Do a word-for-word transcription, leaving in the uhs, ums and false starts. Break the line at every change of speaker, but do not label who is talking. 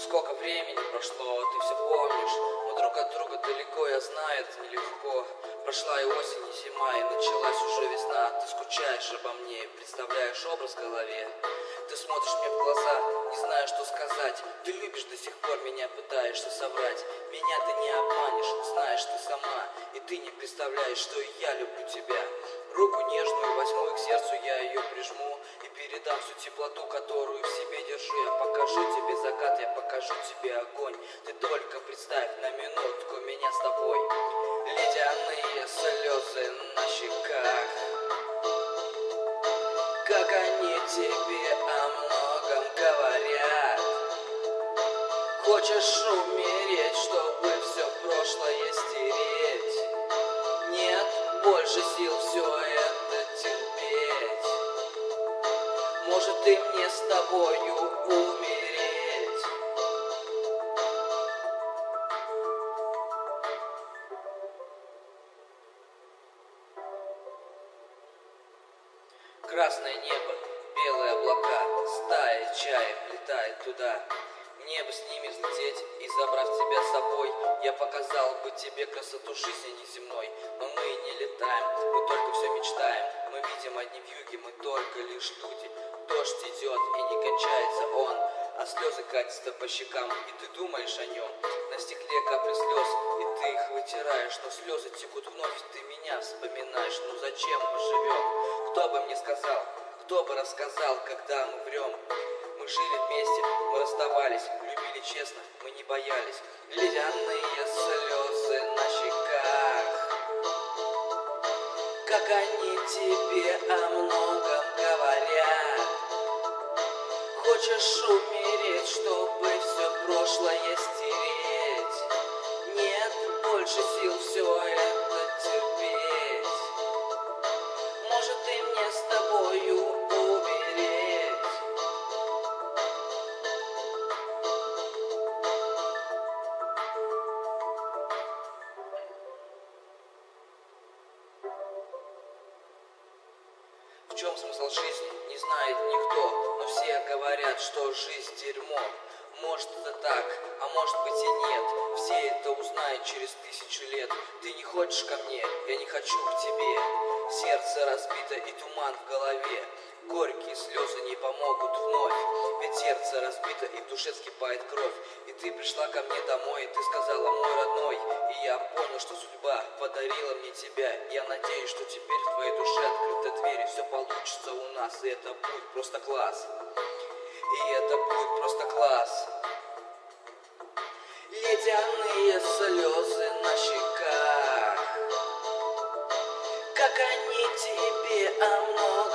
Сколько времени прошло, ты все помнишь. Мы друг от друга далеко, я знаю, это нелегко. Прошла и осень, и зима, и началась уже весна. Ты скучаешь обо мне, представляешь образ в голове. Ты смотришь мне в глаза, не знаю, что сказать. Ты любишь до сих пор меня, пытаешься соврать. Меня ты не обманешь, знаешь ты сама. И ты не представляешь, что и я люблю тебя. Руку нежную возьму, и к сердцу я ее прижму. И передам всю теплоту, которую в себе держу. Я покажу тебе закат, я покажу тебе огонь. Ты только представь на минутку меня с тобой. Ледяные слезы на щеках, как они тебе о многом говорят. Хочешь умереть, чтобы все прошлое стереть? Нет больше сил все это терпеть. Может, и мне с тобою умереть? Красное небо, белые облака, стая чаек летает туда. Мне бы с ними взлететь и забрав тебя с собой. Я показал бы тебе красоту жизни неземной. Но мы не летаем, мы только все мечтаем. Мы видим одни вьюги, мы только лишь люди. Дождь идет и не кончается он, а слезы катятся по щекам, и ты думаешь о нем. На стекле капли слез, и ты их вытираешь, но слезы текут вновь, ты меня вспоминаешь. Ну зачем мы живем? Кто бы мне сказал, кто бы рассказал, когда мы врем? Мы жили вместе, мы расставались, любили честно, мы не боялись. Ледяные слезы на щеках, как они тебе о многом говорят. Хочешь умереть, чтобы все прошлое стереть? Нет больше сил все это терпеть. Может, и мне с тобою умереть? В чем смысл жизни, не знает никто, но все говорят, что жизнь дерьмо. Может, это так, а может быть и нет. Все это узнают через тысячу лет. Ты не хочешь ко мне, я не хочу к тебе. Сердце разбито и туман в голове. Горькие слезы не помогут вновь. Ведь сердце разбито и в душе вскипает кровь. И ты пришла ко мне домой, и ты сказала: мой родной. И я понял, что судьба подарила мне тебя. Я надеюсь, что теперь в твоей душе открыта дверь, и все получится у нас. И это будет просто класс. И это будет просто класс. Ледяные слезы на щеках, как они тебе о многом